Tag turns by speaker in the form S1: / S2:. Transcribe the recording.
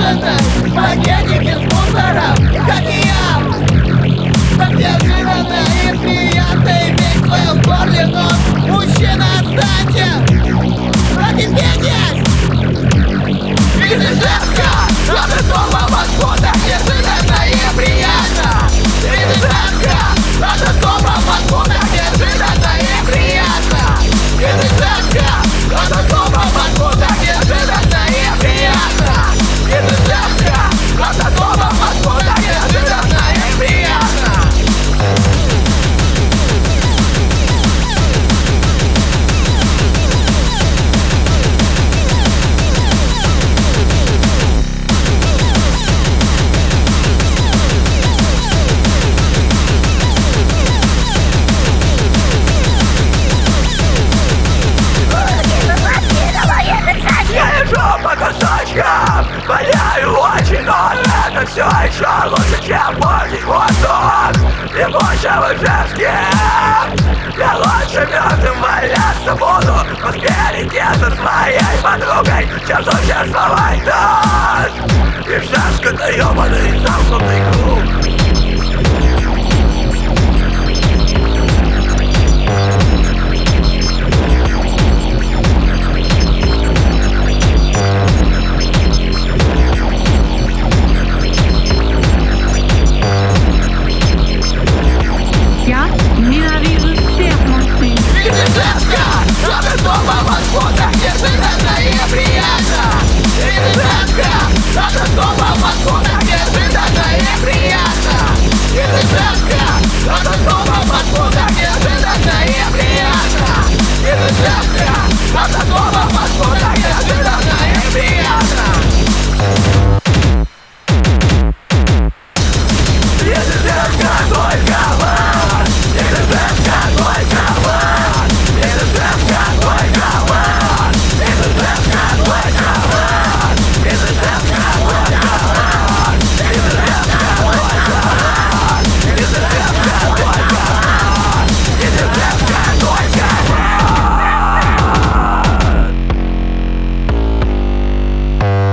S1: неожиданность, пакетики с мусором, как и я. Так неожиданно и приятно иметь в своем горле нос. Мужчина, отстаньте! Отъебитесь! Визитовка! Надо дома в отходах, неожиданно и приятно! Визитовка! Надо дома в отходах, неожиданно и приятно! Визитовка! Надо дома в отходах, неожиданно и приятно! Визитовка! Надо дома в отходах, неожиданно и приятно! Я лежу по кусочкам, воняю очень, но это все еще лучше, чем портить воздух ебучим и женским. Я лучше мертвым валяться буду по скелете со своей подругой, чем существовать тут. И женский-то ебаный замкнутый круг.
S2: Я ненавижу всех мужчин.
S1: Визитовка! Надо дома в отходах, неожиданно и приятно! Визитовка! Надо дома в отходах, неожиданно и приятно! Визитовка! Надо дома в отходах, неожиданно и приятно! Визитовка!